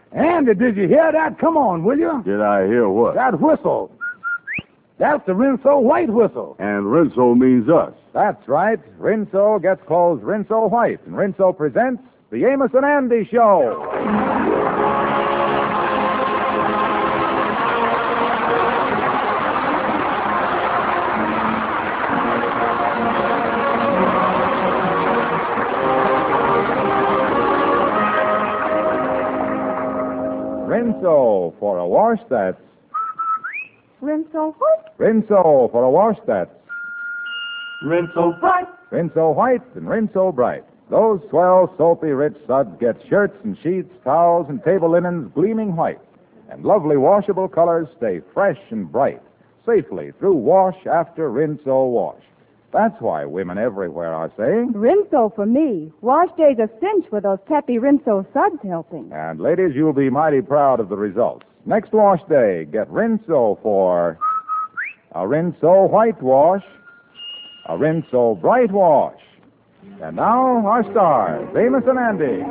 Andy, did you hear that? Come on, will you? Did I hear what? That whistle. That's the Rinso White whistle. And Rinso means us. That's right. Rinso gets clothes Rinso White, and Rinso presents the Amos and Andy Show. Rinso for a wash that's... Rinso what? Rinso for a wash that's... Rinso Bright. Rinso White and Rinso Bright. Those swell, soapy, rich suds get shirts and sheets, towels, and table linens gleaming white. And lovely washable colors stay fresh and bright, safely through wash after Rinso wash. That's why women everywhere are saying... Rinso for me. Wash day's a cinch with those peppy Rinso suds helping. And ladies, you'll be mighty proud of the results. Next wash day, get Rinso for a Rinso White wash, a Rinso Bright wash. And now, our stars, Amos and Andy.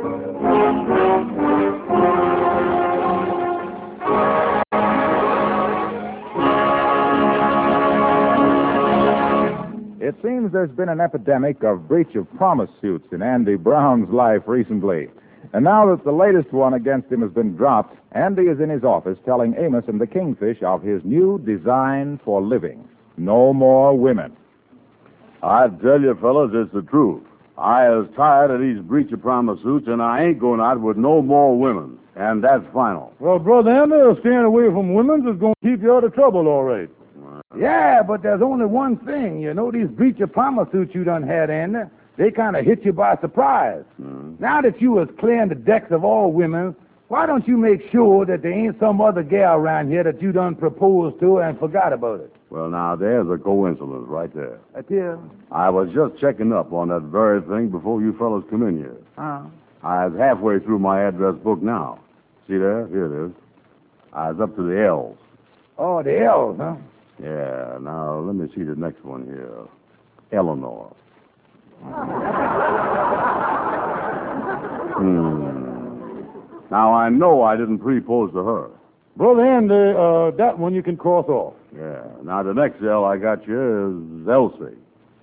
It seems there's been an epidemic of breach of promise suits in Andy Brown's life recently. And now that the latest one against him has been dropped, Andy is in his office telling Amos and the Kingfish of his new design for living. No more women. I tell you, fellas, it's the truth. I is tired of these breach of promise suits, and I ain't going out with no more women. And that's final. Well, Brother Andy, staying away from women is going to keep you out of trouble, all right. Yeah, but there's only one thing. You know, these breach of promise suits you done had, Andy, they kind of hit you by surprise. Now that you was clearing the decks of all women, why don't you make sure that there ain't some other gal around here that you done proposed to and forgot about it? Well, now, there's a coincidence right there. That's here. I was just checking up on that very thing before you fellas come in here. I was halfway through my address book now. See there? Here it is. I was up to the L's. Oh, the L's, huh? Yeah, now, let me see the next one here. Eleanor. Now, I know I didn't propose to her. Brother Andy, that one you can cross off. Yeah. Now, the next L I got you is Elsie.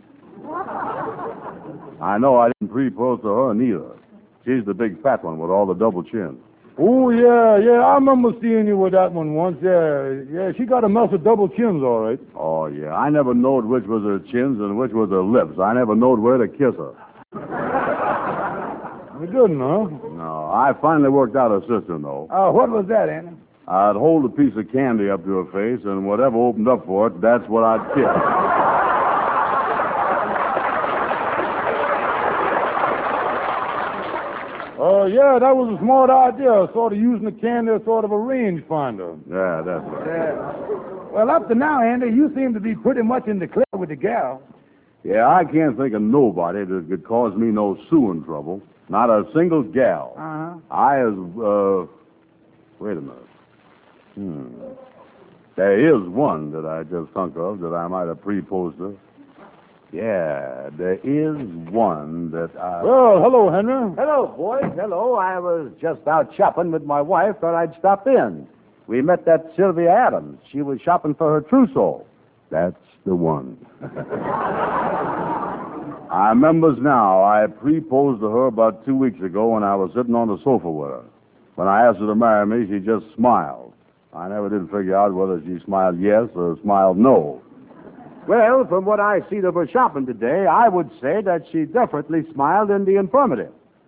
I know I didn't propose to her neither. She's the big fat one with all the double chins. Oh, yeah, I remember seeing you with that one once. Yeah, she got a mess of double chins, all right. Oh, yeah. I never knowed which was her chins and which was her lips. I never knowed where to kiss her. You didn't, huh? No, I finally worked out a system, though. What was that, Andy? I'd hold a piece of candy up to her face, and whatever opened up for it, that's what I'd kiss. Yeah, that was a smart idea, sort of using the candy as sort of a rangefinder. Yeah, that's right. Yeah. Well, up to now, Andy, you seem to be pretty much in the clear with the gal. Yeah, I can't think of nobody that could cause me no suing trouble. Not a single gal. Wait a minute. There is one that I just thunk of that I might have proposed to. Yeah, there is one that I... Well, hello, Henry. Hello, boys. Hello. I was just out shopping with my wife. Thought I'd stop in. We met that Sylvia Adams. She was shopping for her trousseau. That's the one. I remembers now. I proposed to her about 2 weeks ago when I was sitting on the sofa with her. When I asked her to marry me, she just smiled. I never did figure out whether she smiled yes or smiled no. Well, from what I see of her shopping today, I would say that she definitely smiled in the affirmative.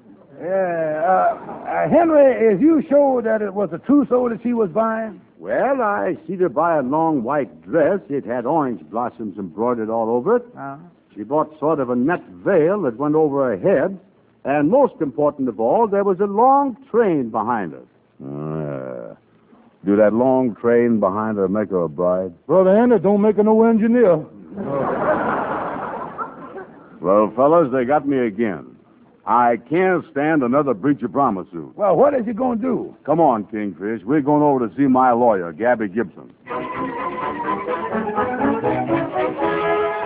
Yeah, Henry, is you sure that it was a trousseau that she was buying? Well, I see her buy a long white dress. It had orange blossoms embroidered all over it. She bought sort of a net veil that went over her head. And most important of all, there was a long train behind her. Do that long train behind her make her a bride? Brother Andy, don't make her no engineer. Well, fellas, they got me again. I can't stand another breach of promise suit. Well, what is he going to do? Come on, Kingfish. We're going over to see my lawyer, Gabby Gibson.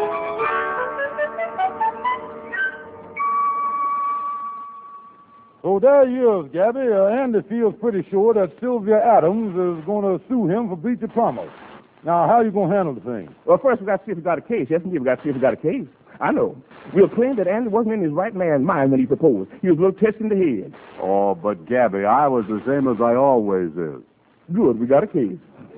So So there he is, Gabby. Andy feels pretty sure that Sylvia Adams is going to sue him for breach of promise. Now, how you going to handle the thing? Well, first we got to see if we got a case. Yes, indeed, we got to see if we got a case. I know. We'll claim that Andy wasn't in his right man's mind when he proposed. He was a little tested in the head. Oh, but Gabby, I was the same as I always is. Good, we got a case.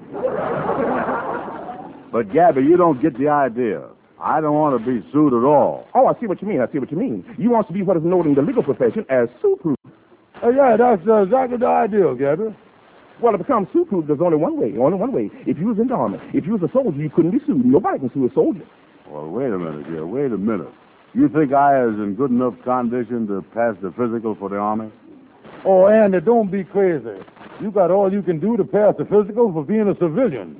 But Gabby, you don't get the idea. I don't want to be sued at all. Oh, I see what you mean. I see what you mean. You want to be what is known in the legal profession as sue-proof. Yeah, that's exactly the idea, Gabby. Well, to become sue-proof, there's only one way. Only one way. If you was in the army, if you was a soldier, you couldn't be sued. Nobody can sue a soldier. Well, wait a minute here. Wait a minute. You think I is in good enough condition to pass the physical for the Army? Oh, Andy, don't be crazy. You got all you can do to pass the physical for being a civilian.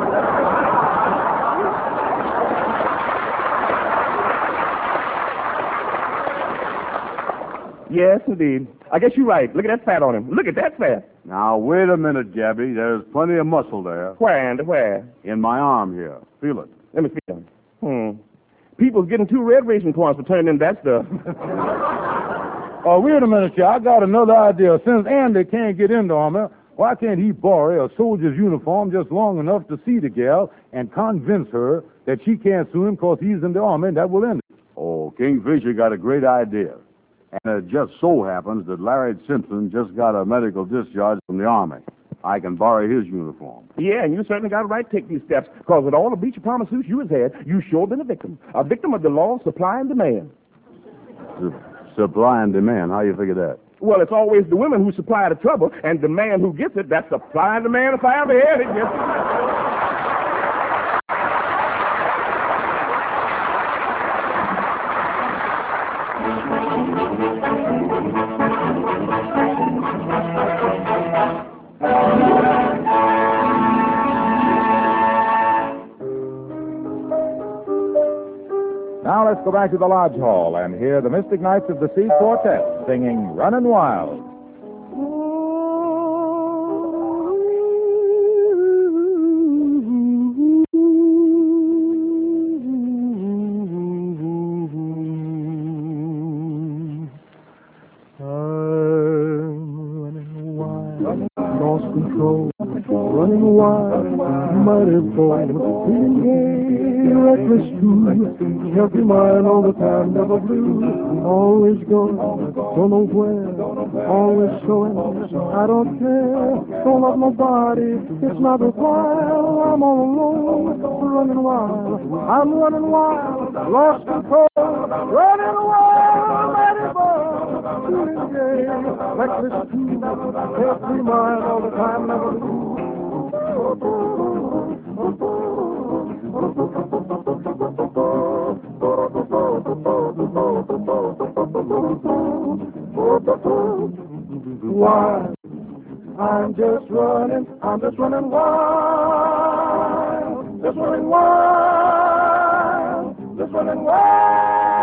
Yes, indeed. I guess you're right. Look at that fat on him. Look at that fat. Now, wait a minute, Gabby. There's plenty of muscle there. Where, Andy, where? In my arm here. Feel it. Let me feel it. People's getting 2 red racing points for turning in that stuff. Oh, wait a minute, I got another idea. Since Andy can't get in the army, why can't he borrow a soldier's uniform just long enough to see the gal and convince her that she can't sue him because he's in the army, and that will end it? Oh, Kingfisher got a great idea. And it just so happens that Larry Simpson just got a medical discharge from the Army. I can borrow his uniform. Yeah, and you certainly got a right to take these steps, because with all the breach of promise suits you has had, you sure been a victim of the law of supply and demand. Supply and demand, how you figure that? Well, it's always the women who supply the trouble, and the man who gets it. That's supply and demand if I ever had it. Yes. Now let's go back to the Lodge Hall and hear the Mystic Knights of the Sea Quartet singing Runnin' Wild. Lost control, running wild, mighty bold, feeling gay, reckless too, healthy mind all the time, never blue, always going, don't know where, always showing, I don't care, don't love nobody, it's not worthwhile, I'm all alone, running wild, I'm running wild, lost control, running wild, mighty bold, feeling gay, reckless too, healthy mind all the time, never blue. Why? I'm just running wild, just running wild, just running wild.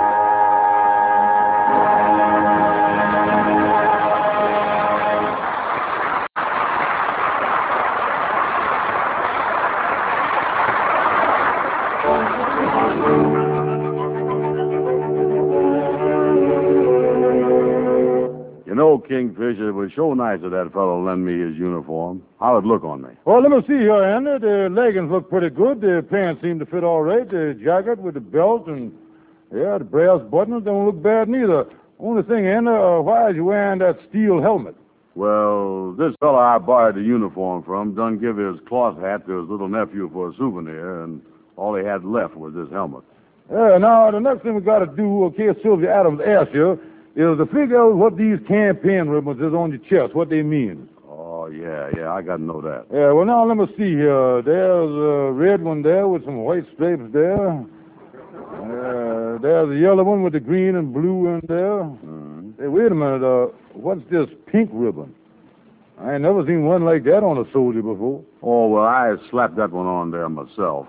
You know, Kingfisher, it was so nice of that fellow lend me his uniform. How'd it look on me? Well, let me see here, Andy. The leggings look pretty good. The pants seem to fit all right. The jacket with the belt and, yeah, the brass buttons don't look bad neither. Only thing, Andy, why is you wearing that steel helmet? Well, this fellow I borrowed the uniform from done give his cloth hat to his little nephew for a souvenir, and all he had left was this helmet. Yeah, now, the next thing we got to do, in case Sylvia Adams asks you, is to figure out what these campaign ribbons is on your chest, what they mean. Oh, yeah, I got to know that. Yeah, well, now let me see here. There's a red one there with some white stripes there. There's a yellow one with the green and blue in there. Hey, wait a minute. What's this pink ribbon? I ain't never seen one like that on a soldier before. Oh, well, I slapped that one on there myself.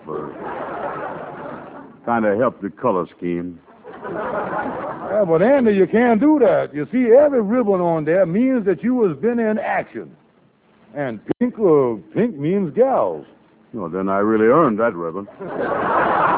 Kind of helped the color scheme. Yeah, but Andy, you can't do that. You see, every ribbon on there means that you has been in action. And pink means gals. Well, then I really earned that ribbon.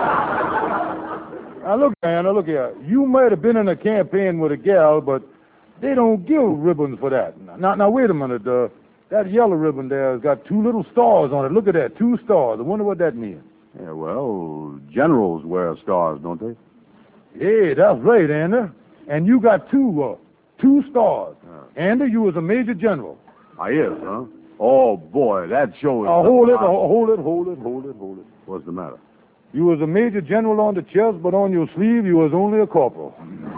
Now, look, Andy, look here. You might have been in a campaign with a gal, but They don't give ribbons for that. Now, wait a minute. That yellow ribbon there has got two little stars on it. Look at that, 2 stars. I wonder what that means. Yeah, well, generals wear stars, don't they? Hey, that's right, Andy. And you got two stars. Andy, you was a major general. I is, huh? Oh, boy, that shows... Hold it. What's the matter? You was a major general on the chest, but on your sleeve you was only a corporal.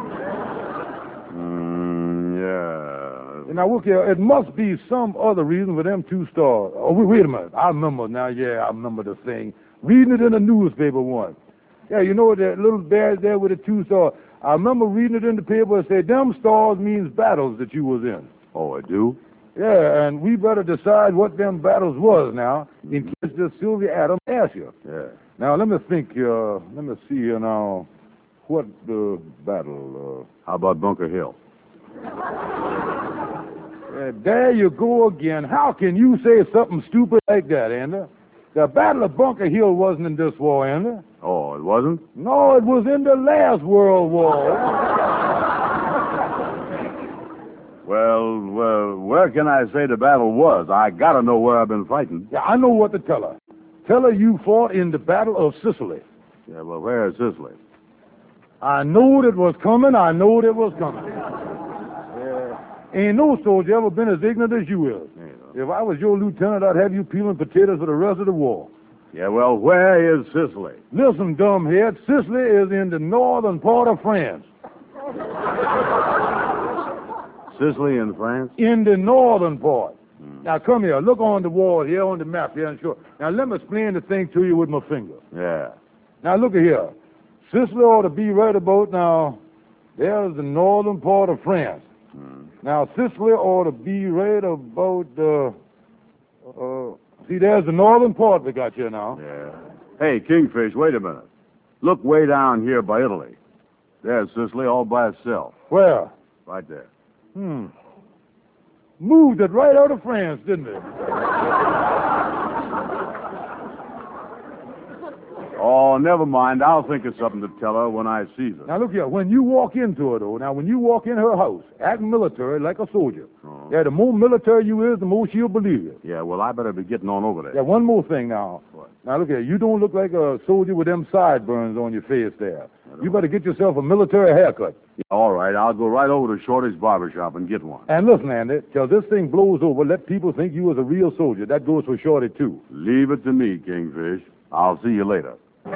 Yeah. Now, look here, it must be some other reason for them 2 stars. Oh, wait a minute. I remember now, I remember the thing. Reading it in the newspaper once. Yeah, you know that little badge there with the 2 stars. I remember reading it in the paper and said, them stars means battles that you was in. Oh, I do? Yeah, and we better decide what them battles was now, in case this Sylvia Adams asks you. Yeah. Now, let me think here. Let me see here now. What battle? How about Bunker Hill? There you go again. How can you say something stupid like that, Andy? The Battle of Bunker Hill wasn't in this war, Andy. Oh, it wasn't? No, it was in the last World War. Well, where can I say the battle was? I gotta know where I've been fighting. Yeah, I know what to tell her. Tell her you fought in the Battle of Sicily. Yeah, well, where is Sicily? I knowed it was coming. Ain't no soldier ever been as ignorant as you is. Yeah. If I was your lieutenant, I'd have you peeling potatoes for the rest of the war. Yeah, well, where is Sicily? Listen, dumbhead, Sicily is in the northern part of France. Sicily in France? In the northern part. Now, come here. Look on the wall here, on the map here, and show. Now, let me explain the thing to you with my finger. Yeah. Now, look at here. Sicily ought to be right about now. There's the northern part of France. Now, Sicily ought to be right about, see, there's the northern part we got here now. Yeah. Hey, Kingfish, wait a minute. Look way down here by Italy. There's Sicily all by itself. Where? Right there. Moved it right out of France, didn't it? Oh, never mind. I'll think of something to tell her when I see her. Now, look here. When you walk into her, though, when you walk in her house, act military like a soldier. Oh. Yeah, the more military you is, the more she'll believe you. Yeah, well, I better be getting on over there. Yeah, one more thing now. What? Now, look here. You don't look like a soldier with them sideburns on your face there. You better get yourself a military haircut. Yeah, all right, I'll go right over to Shorty's barbershop and get one. And listen, Andy, till this thing blows over, let people think you was a real soldier. That goes for Shorty, too. Leave it to me, Kingfish. I'll see you later.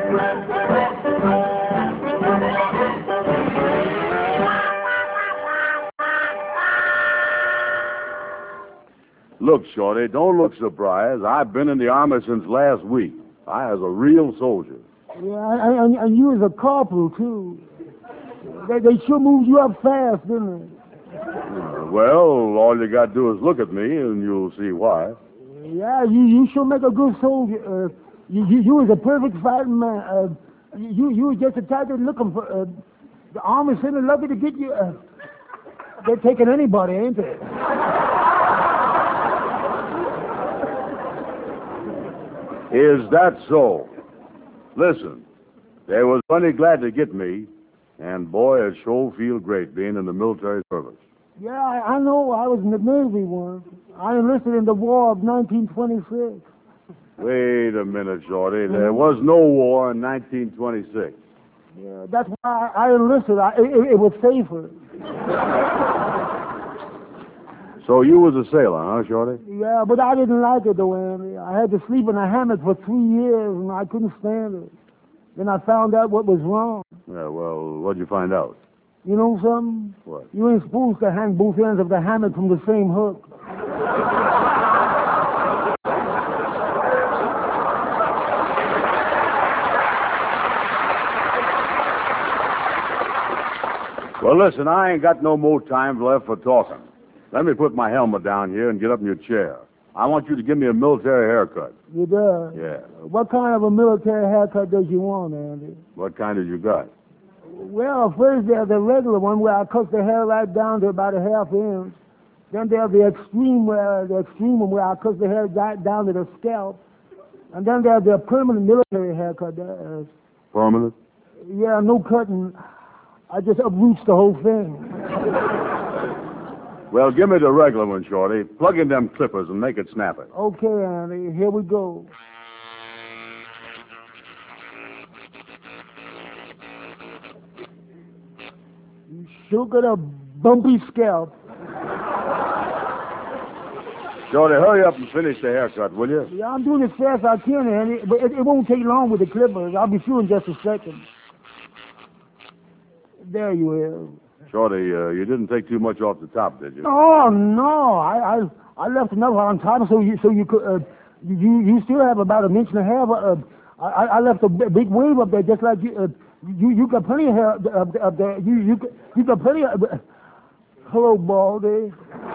Look, Shorty, don't look surprised. I've been in the Army since last week. I was a real soldier. Yeah, and you was a corporal, too. They sure moved you up fast, didn't they? Well, all you got to do is look at me, and you'll see why. Yeah, you sure make a good soldier. You was a perfect fighting man. You was just a type of looking for... the Army's certainly lucky to get you... they're taking anybody, ain't they? Is that so? Listen, they was plenty glad to get me, and boy, it sure feel great being in the military service. Yeah, I know. I was in the Navy once. I enlisted in the War of 1926. Wait a minute, Shorty. There was no war in 1926. Yeah, that's why I enlisted. It was safer. So you was a sailor, huh, Shorty? Yeah, but I didn't like it, though, Andy. I had to sleep in a hammock for 3 years, and I couldn't stand it. Then I found out what was wrong. Yeah, well, what'd you find out? You know something? What? You ain't supposed to hang both ends of the hammock from the same hook. Well, listen, I ain't got no more time left for talking. Let me put my helmet down here and get up in your chair. I want you to give me a military haircut. You do? Yeah. What kind of a military haircut does you want, Andy? What kind have you got? Well, first there's the regular one where I cut the hair right down to about a half inch. Then there's the extreme one where I cut the hair right down to the scalp. And then there's the permanent military haircut. Permanent? Yeah, no cutting. I just uproots the whole thing. Well, give me the regular one, Shorty. Plug in them clippers and make it snappy. Okay, Andy, here we go. You sure got a bumpy scalp. Shorty, hurry up and finish the haircut, will you? Yeah, I'm doing as fast as I can, Andy, but it won't take long with the clippers. I'll be through in just a second. There you are. Shorty, you didn't take too much off the top, did you? Oh no, I left enough on top so you could you still have about an inch and a half. I left a big wave up there just like you got plenty of hair up there. You got plenty of. Hello, Baldy.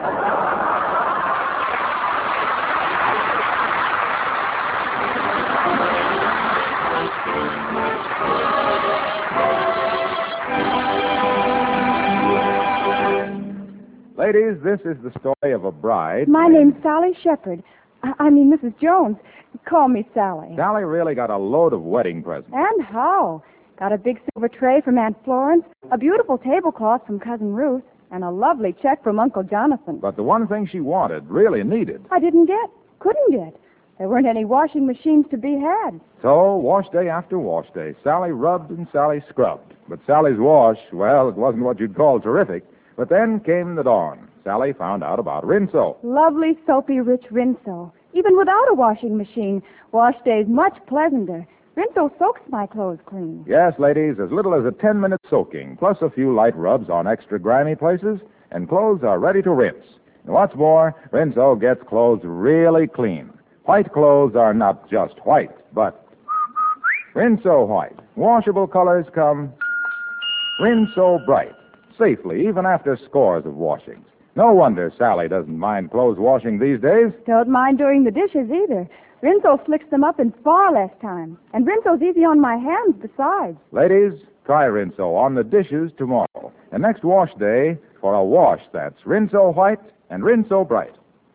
Ladies, this is the story of a bride. My name's Sally Shepherd. I mean, Mrs. Jones. Call me Sally. Sally really got a load of wedding presents. And how? Got a big silver tray from Aunt Florence, a beautiful tablecloth from Cousin Ruth, and a lovely check from Uncle Jonathan. But the one thing she wanted, really needed. I couldn't get. There weren't any washing machines to be had. So, wash day after wash day, Sally rubbed and Sally scrubbed. But Sally's wash, well, it wasn't what you'd call terrific. But then came the dawn. Sally found out about Rinso. Lovely, soapy, rich Rinso. Even without a washing machine, wash day's much pleasanter. Rinso soaks my clothes clean. Yes, ladies, as little as a 10-minute soaking, plus a few light rubs on extra grimy places, and clothes are ready to rinse. And what's more, Rinso gets clothes really clean. White clothes are not just white, but Rinso white. Washable colors come Rinso bright. Safely, even after scores of washings. No wonder Sally doesn't mind clothes washing these days. Don't mind doing the dishes either. Rinso flicks them up in far less time. And Rinso's easy on my hands besides. Ladies, try Rinso on the dishes tomorrow. And next wash day, for a wash that's Rinso white and Rinso bright.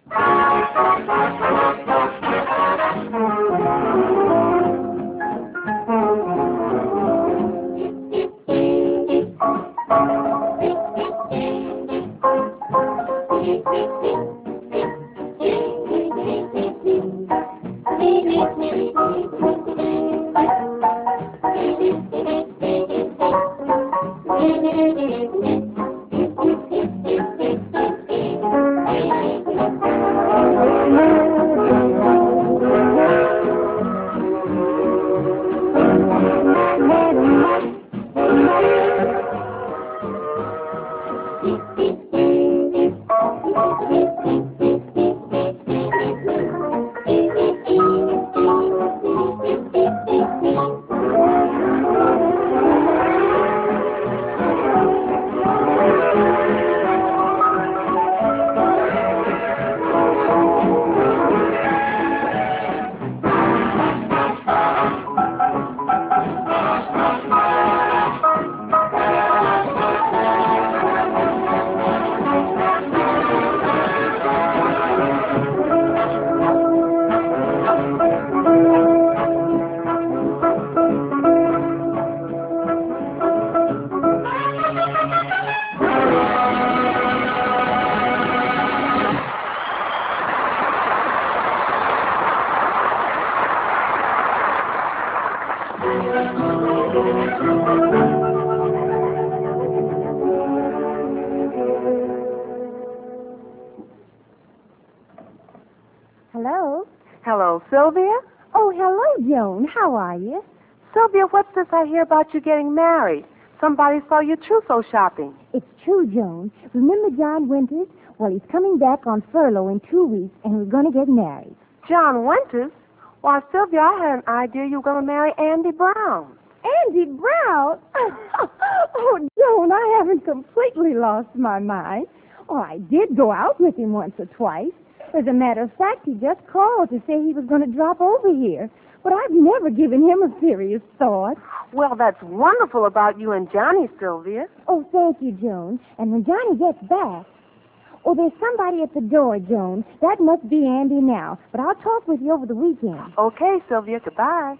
Hello? Hello, Sylvia? Oh, hello, Joan. How are you? Sylvia, what's this I hear about you getting married? Somebody saw you trousseau shopping. It's true, Joan. Remember John Winters? Well, he's coming back on furlough in 2 weeks, and we're going to get married. John Winters? Why, Sylvia, I had an idea you were going to marry Andy Brown. Andy Brown? Oh, Joan, I haven't completely lost my mind. Oh, I did go out with him once or twice. As a matter of fact, he just called to say he was going to drop over here. But I've never given him a serious thought. Well, that's wonderful about you and Johnny, Sylvia. Oh, thank you, Joan. And when Johnny gets back... Oh, there's somebody at the door, Joan. That must be Andy now. But I'll talk with you over the weekend. Okay, Sylvia. Goodbye.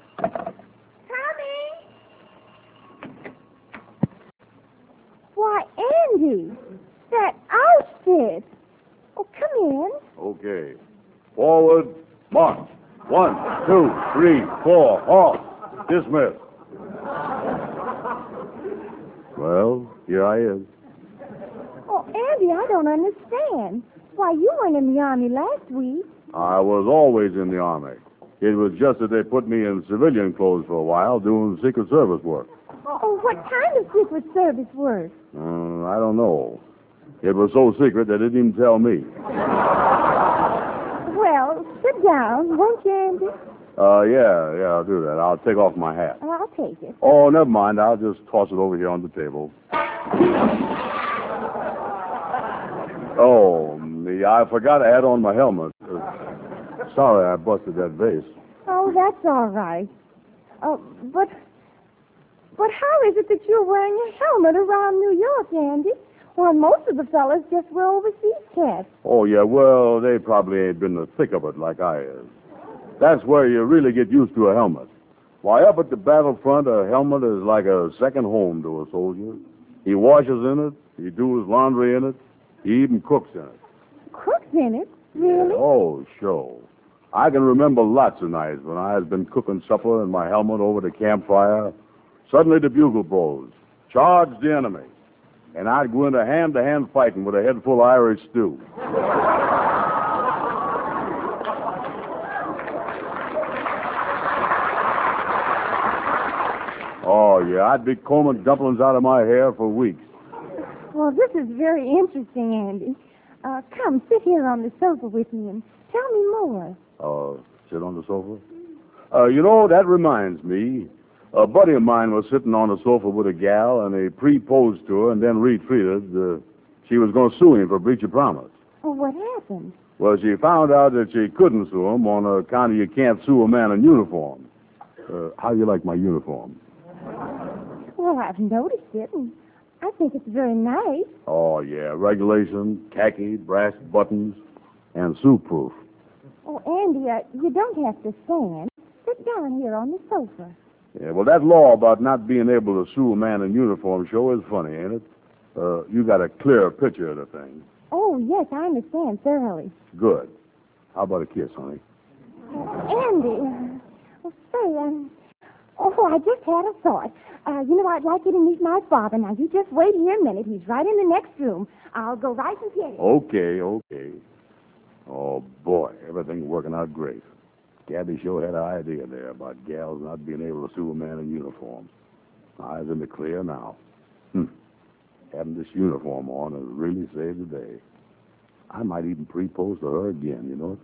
Tommy! Why, Andy! that outfit. Oh, come in. Okay. Forward, march. 1, 2, 3, 4, halt. Dismiss. Well, here I is. Oh, Andy, I don't understand. Why, you weren't in the Army last week. I was always in the Army. It was just that they put me in civilian clothes for a while doing Secret Service work. Oh, what kind of Secret Service work? I don't know. It was so secret they didn't even tell me. Well, sit down, won't you, Andy? Yeah, I'll do that. I'll take off my hat. Oh, I'll take it. Oh, never mind. I'll just toss it over here on the table. Oh, me, I forgot I had on my helmet. Sorry I busted that vase. Oh, that's all right. But how is it that you're wearing a helmet around New York, Andy? Well, most of the fellas just wear overseas caps. Oh, yeah, well, they probably ain't been in the thick of it like I is. That's where you really get used to a helmet. Why, up at the battlefront, a helmet is like a second home to a soldier. He washes in it, he do his laundry in it, he even cooks in it. Cooks in it? Really? Oh, sure. I can remember lots of nights when I has been cooking supper in my helmet over the campfire. Suddenly the bugle blows. Charge the enemy. And I'd go into hand-to-hand fighting with a head full of Irish stew. Oh, yeah, I'd be combing dumplings out of my hair for weeks. Well, this is very interesting, Andy. Come, sit here on the sofa with me and tell me more. Sit on the sofa? That reminds me. A buddy of mine was sitting on the sofa with a gal, and he proposed to her and then retreated. She was going to sue him for breach of promise. Well, what happened? Well, she found out that she couldn't sue him on account of you can't sue a man in uniform. How do you like my uniform? Well, I've noticed it, and I think it's very nice. Oh, yeah. Regulation, khaki, brass buttons, and sue-proof. Oh, Andy, you don't have to stand. Sit down here on the sofa. Yeah, well, that law about not being able to sue a man in uniform sure is funny, ain't it? You got a clear picture of the thing. Oh, yes, I understand thoroughly. Good. How about a kiss, honey? Andy, I just had a thought. I'd like you to meet my father. Now, you just wait here a minute. He's right in the next room. I'll go right and get him. Okay. Oh, boy, everything's working out great. Gabby sure had an idea there about gals not being able to sue a man in uniform. Eyes in the clear now. Having this uniform on has really saved the day. I might even propose to her again, you know?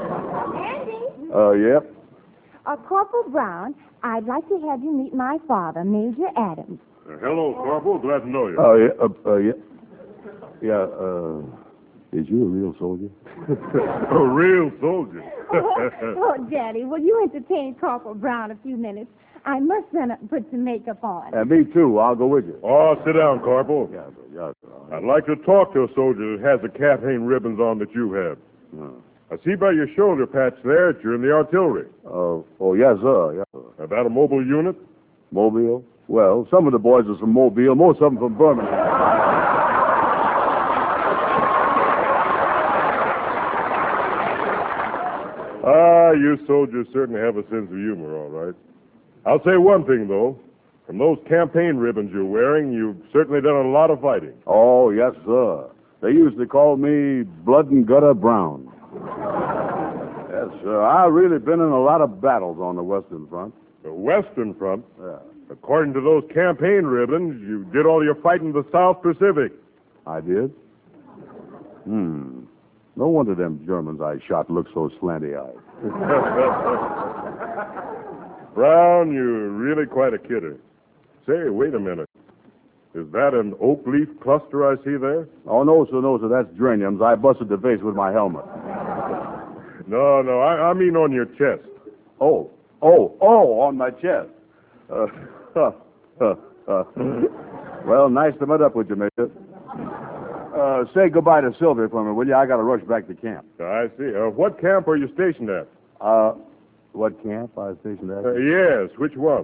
Andy? Yep. Corporal Brown, I'd like to have you meet my father, Major Adams. Hello, Corporal. Glad to know you. Is you a real soldier? A real soldier. Oh, Daddy, will you entertain Corporal Brown a few minutes? I must run up and put some makeup on. Me too. I'll go with you. Oh, sit down, Corporal. Yeah. I'd like to talk to a soldier that has the campaign ribbons on that you have. I see by your shoulder patch there that you're in the artillery. Yes, sir. Is that a mobile unit? Mobile? Well, some of the boys are from Mobile, most of them from Birmingham. You soldiers certainly have a sense of humor, all right. I'll say one thing, though. From those campaign ribbons you're wearing, you've certainly done a lot of fighting. Oh, yes, sir. They used to call me Blood and Gutter Brown. Yes, sir. I've really been in a lot of battles on the Western Front. The Western Front? Yeah. According to those campaign ribbons, you did all your fighting in the South Pacific. I did? No wonder them Germans I shot look so slanty-eyed. Brown, you're really quite a kidder. Say, wait a minute. Is that an oak leaf cluster I see there? Oh, no, sir. That's geraniums. I busted the vase with my helmet. No, I mean on your chest. Oh, on my chest. Well, nice to meet up with you, Major. Say goodbye to Sylvia for me, will you? I got to rush back to camp. I see. What camp are you stationed at? What camp I was stationed at? Yes, which one?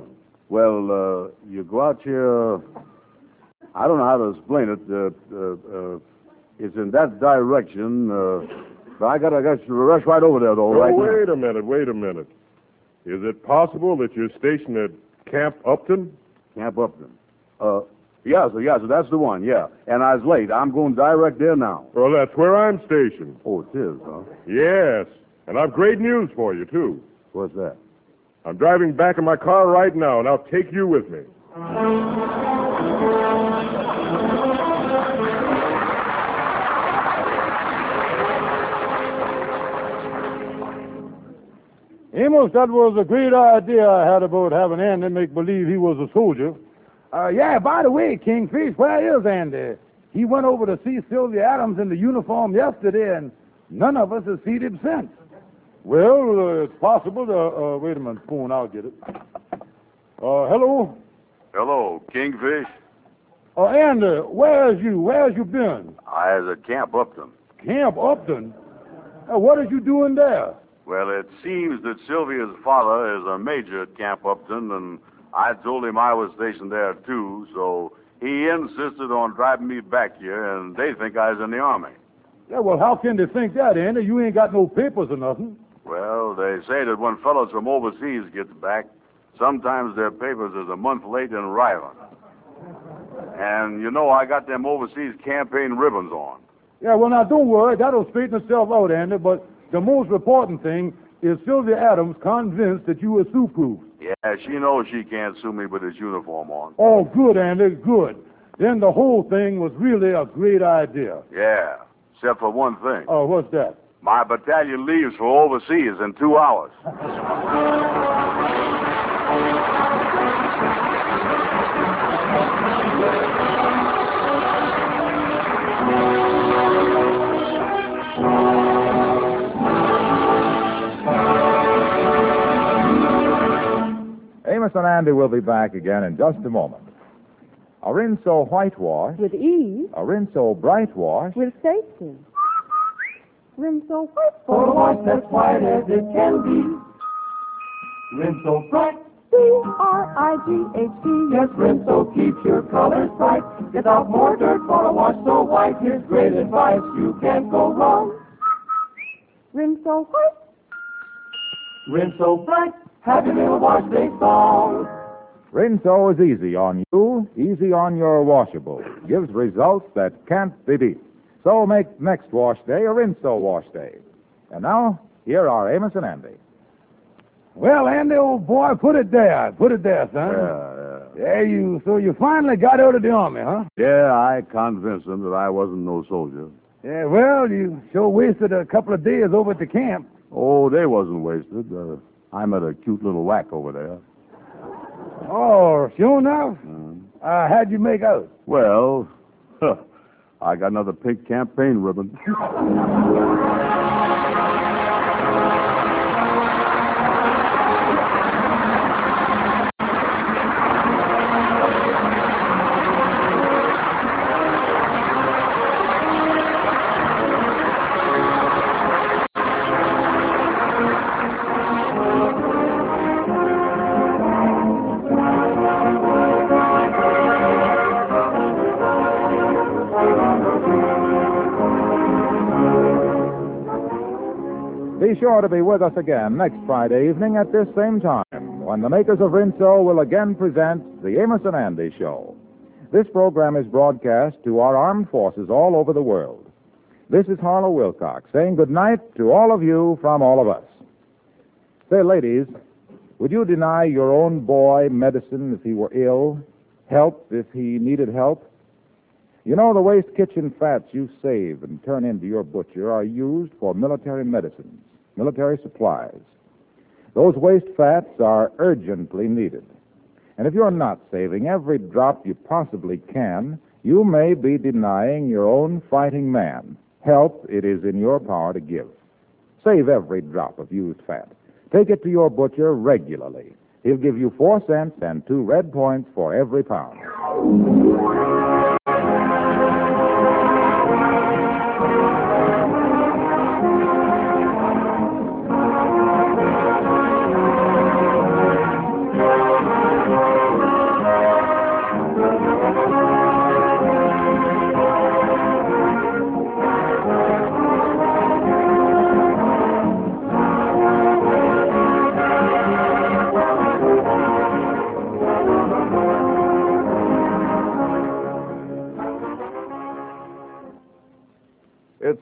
Well, you go out here... I don't know how to explain it. It's in that direction. But I got to rush right over there, though, right now. Wait a minute. Is it possible that you're stationed at Camp Upton? Camp Upton. Yes, sir, that's the one, yeah. And I was late. I'm going direct there now. Well, that's where I'm stationed. Oh, it is, huh? Yes. And I've great news for you, too. What's that? I'm driving back in my car right now, and I'll take you with me. Amos, that was a great idea I had about having Andy make believe he was a soldier. Yeah, by the way, Kingfish, where is Andy? He went over to see Sylvia Adams in the uniform yesterday, and none of us has seen him since. Well, it's possible. Wait a minute, phone, I'll get it. Hello? Hello, Kingfish. Andy, where's you? Where's you been? I was at Camp Upton. Camp Upton? What are you doing there? Well, it seems that Sylvia's father is a major at Camp Upton, and I told him I was stationed there, too, so he insisted on driving me back here, and they think I was in the Army. Yeah, well, how can they think that, Andy? You ain't got no papers or nothing. Well, they say that when fellows from overseas get back, sometimes their papers is a month late in arriving. And, you know, I got them overseas campaign ribbons on. Yeah, well, now, don't worry. That'll straighten itself out, Andy, but the most important thing is Sylvia Adams convinced that you were sue-proof. Yeah, she knows she can't sue me with this uniform on. Oh, good, Andy, good. Then the whole thing was really a great idea. Yeah, except for one thing. Oh, what's that? My battalion leaves for overseas in 2 hours. Amos and Andy will be back again in just a moment. A Rinso whitewash, With ease, a Rinso bright wash, with safety. Rinso white For a wash that's white as it can be. Rinso bright. C-R-I-G-H-T. Yes, Rinso keeps your colors bright. Get out more dirt for a wash so white. Here's great advice, you can't go wrong. Rinso white. Rinso bright. Happy little wash day song. Rinso is easy on you, easy on your washable. Gives results that can't be beat. So make next wash day a Rinso wash day. And now, here are Amos and Andy. Well, Andy, old boy, put it there. Put it there, son. Yeah. So you finally got out of the Army, huh? Yeah, I convinced them that I wasn't no soldier. Yeah, well, you sure wasted a couple of days over at the camp. Oh, they wasn't wasted. I met a cute little whack over there. Oh, sure enough? How'd you make out? Well, I got another pink campaign ribbon. Be sure to be with us again next Friday evening at this same time when the makers of Rinso will again present the Amos and Andy Show. This program is broadcast to our armed forces all over the world. This is Harlow Wilcox saying good night to all of you from all of us. Say, ladies, would you deny your own boy medicine if he were ill, help if he needed help? You know, the waste kitchen fats you save and turn into your butcher are used for military medicines, military supplies. Those waste fats are urgently needed. And if you're not saving every drop you possibly can, you may be denying your own fighting man help it is in your power to give. Save every drop of used fat. Take it to your butcher regularly. He'll give you 4 cents and 2 red points for every pound.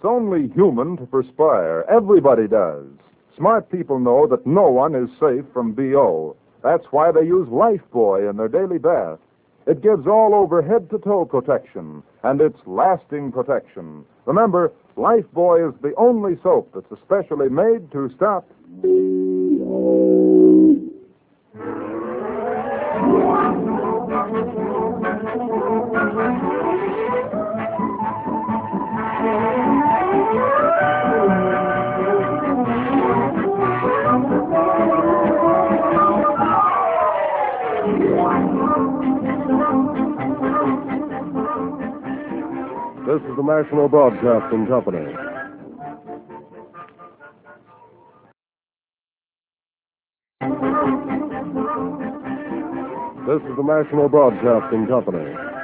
only human to perspire. Everybody does. Smart people know that no one is safe from BO. That's why they use Lifebuoy in their daily bath. It gives all over head-to-toe protection, and it's lasting protection. Remember, Lifebuoy is the only soap that's especially made to stop This is the National Broadcasting Company. This is the National Broadcasting Company.